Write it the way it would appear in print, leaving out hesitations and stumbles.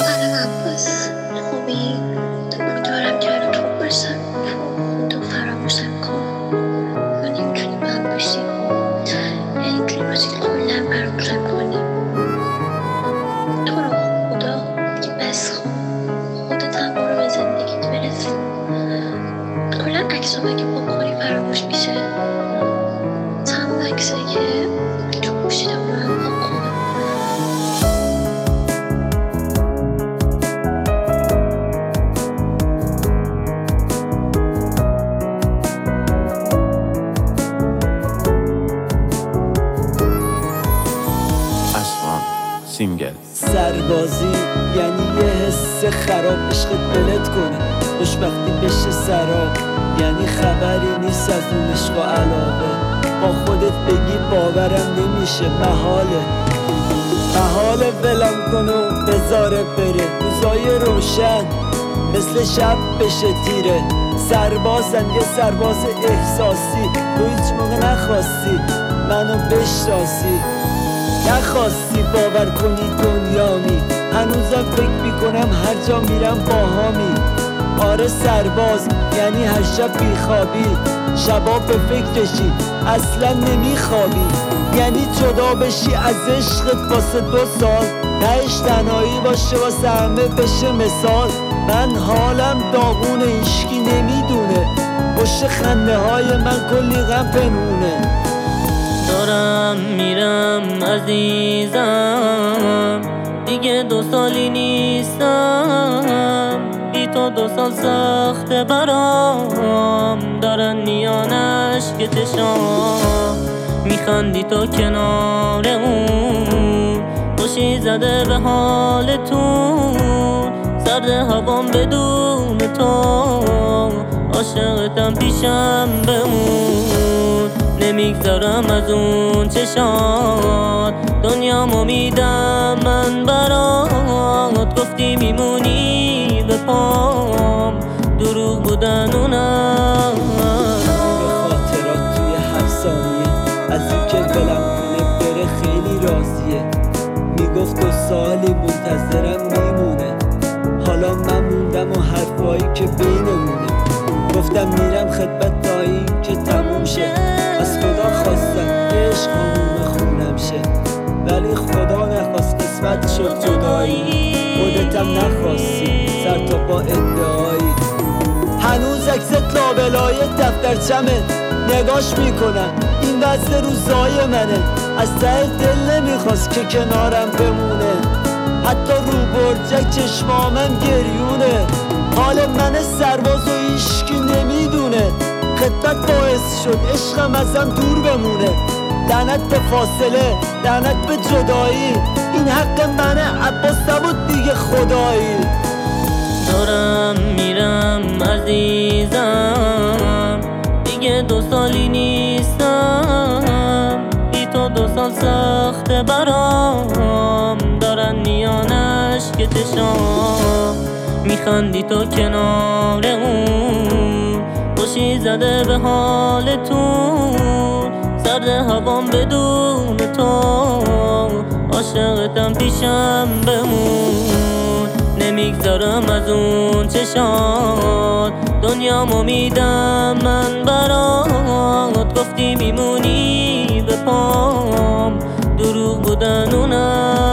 سلام عباس، خوبی؟ امیدوارم که حالت خوب باشه. خودتو فراموش نکن. ما نمیتونیم با هم باشیم، نمیتونیم باشیم کلا فراموش نکنیم. تو رو خدا دیگه بس کن. خودت هم برو به زندگیت برس. کلا عکسام اگه بکنی فراموش میشه. تمام عکسایی که تو گوشی دارم رو هم بکن. سینگل سربازی یعنی یه حس خراب، عشقت بلد کنه خوشبختی بشه سراب، یعنی خبری نیست از اون عشق و علاقه. با خودت بگی باورم نمیشه، محاله ولم کن و بذاره بره. روزای روشن مثل شب بشه تیره. سربازم یه سرباز احساسی، تو هیچ موقع نخواستی منو بشناسی، نخواستی باور کنی دنیامی. هنوزم فکر میکنم هر جا میرم باهامی. آره سرباز یعنی هر شب بیخوابی، شبا به فکرشی اصلا نمیخوابی. یعنی جدا بشی از عشقت واسه 2 سال، تهش تنهایی باشه واسه همه بشه مثال. من حالم داغونه، هیچکی نمیدونه، پشت خنده های من کلی غم پنهونه. دارم میرم عزیزم، دیگه 2 سالی نیستم. بی تو 2 سال سخته برام، دارن میان اشک چشام. میخندی تو کنار اون، خوشی زده به حالتون. سرد هوام بدون تو، عاشقتم پیشم بمون. نمیگذارم از اون چشات، دنیامو میدم من برات. گفتی میمونی به پام، دروغ بودن اونم. به خاطرات توی هر ثانیه، از این که ولم کنه بره خیلی راضیه. میگفت 2 سالی منتظرم میمونه، حالا من موندم و حرفایی که بینمونه. گفتم میرم خدمت تا این که تموم شه، از خدا خواستم عشق هموم خونم شه. ولی خدا نخواست قسمت شد جدایی، خودتم نخواستی سر تا با ادعایی. هنوز عکست لابلای دفترچمه، نگاش میکنم این وضع روزای منه. از ته دل نمیخواست که کنارم بمونه، حتی رو برجک چشمامم گریونه. حال من سرباز و هیچکی نمیدونه، خدمت باعث شد عشقم ازم دور بمونه. لعنت به فاصله، لعنت به جدایی، این حق منه عباس نبود دیگه خدایی. دارم میرم عزیزم، دیگه 2 سالی نیستم. بی تو 2 سال سخته برام، دارن میان اشک چشام. میخندی تو کنار اون، خوشی زده به حالتون. سرد هوام بدون تو، عاشقتم پیشم بمون. نمیگذارم از اون چشات، دنیامو میدم من برات. گفتی میمونی به پام، دروغ بودن اونم.